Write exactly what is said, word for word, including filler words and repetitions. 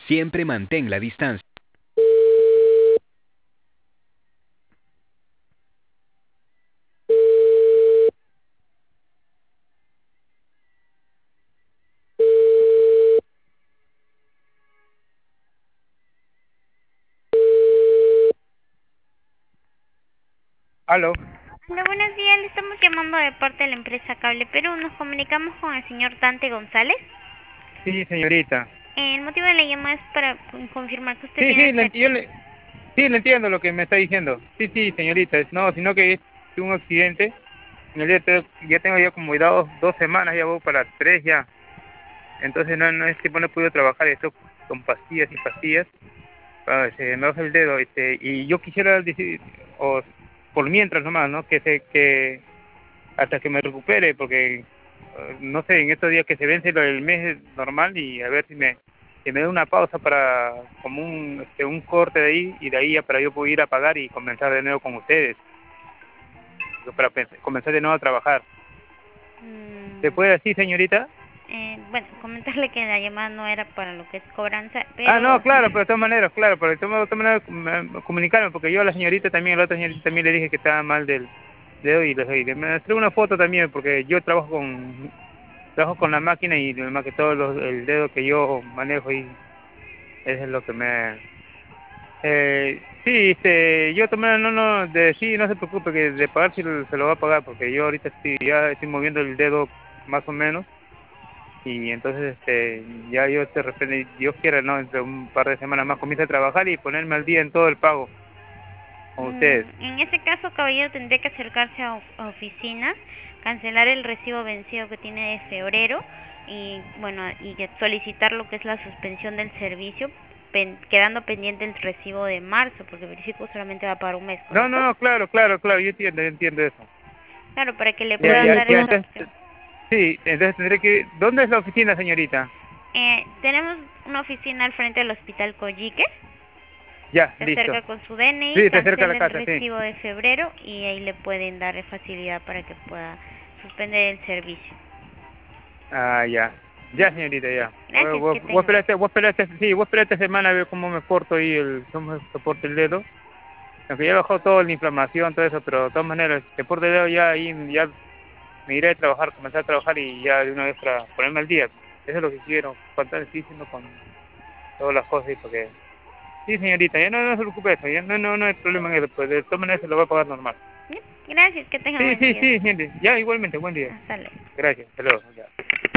Siempre mantén la distancia. Aló. Hola, buenos días. Le estamos llamando de parte de la empresa Cable Perú. Nos comunicamos con el señor Dante González. Sí, señorita. Eh, el motivo de la llamada es para con- confirmar que usted Sí, tiene sí, el le, ent- yo servicio. le, sí, le entiendo lo que me está diciendo. Sí, sí, señorita. No, sino que tuve un accidente. En el día de- ya tengo ya como dos, dos semanas, ya voy para tres ya. Entonces no, no es que no he podido trabajar, estoy con pastillas y pastillas. Ah, se me baja el dedo, este, y yo quisiera decir, o por mientras nomás, ¿no? Que se, que hasta que me recupere, porque eh, no sé, en estos días que se vence lo del mes normal y a ver si me, si me da una pausa para como un, este, un corte de ahí y de ahí ya para yo poder ir a pagar y comenzar de nuevo con ustedes, para pe- comenzar de nuevo a trabajar. ¿Se Mm, puede así, señorita? eh, bueno, comentarle que la llamada no era para lo que es cobranza, Ah, no, pero claro, pero de todas maneras, claro, pero de todas de todas maneras me- comunicarme, porque yo a la señorita también, a la otra señorita también le dije que estaba mal del dedo y les dije, me traigo una foto también, porque yo trabajo con trabajo con la máquina y más que todo los- el dedo que yo manejo y eso es lo que me... Eh, sí, este, yo también no, no, de sí, no se preocupe, que de pagar sí lo- se lo va a pagar, porque yo ahorita estoy, ya estoy moviendo el dedo más o menos, y entonces, este, ya yo de repente, Dios quiera, ¿no? Entre un par de semanas más comienzo a trabajar y ponerme al día en todo el pago con ustedes. mm, en ese caso, caballero, tendría que acercarse a, of- a oficina, cancelar el recibo vencido que tiene de febrero y, bueno, y que solicitar lo que es la suspensión del servicio, pen- quedando pendiente el recibo de marzo, porque verifico solamente va a pagar un mes, No, no, ¿correcto? no, claro, claro, claro, yo entiendo, yo entiendo eso. Claro, para que le Ya, puedan ya, dar ya, esa entonces, opción. sí, entonces tendré que... ¿Dónde es la oficina, señorita? Eh, tenemos una oficina al frente del Hospital Coyique. Ya, Se listo. acerca con su D N I, Sí, está cerca de cancela la el casa, sí. recibo de febrero y ahí le pueden dar facilidad para que pueda suspender el servicio. Ah, ya. Ya, Ujú. señorita, ya. Voy, Gracias, voy, que voy a tenga. esperar, este- voy a esperar, este- sí, voy a esperar esta semana a ver cómo me porto ahí, el, cómo me soporto el dedo. Aunque ya bajó toda la inflamación, todo eso, pero de todas maneras, te porto el dedo ya ahí, ya me iré a trabajar, comenzar a trabajar y ya de una vez para ponerme al día. Eso es lo que quiero, contar, estoy diciendo con todas las cosas, y porque... Sí, señorita, ya no, no se preocupe eso, ya no, no, no hay problema en eso, pues de todas maneras se lo voy a pagar normal. Bien, gracias, que tenga Sí, buen sí, día. sí, gente, ya igualmente, buen día. Hasta luego. Gracias, hasta luego. Ya.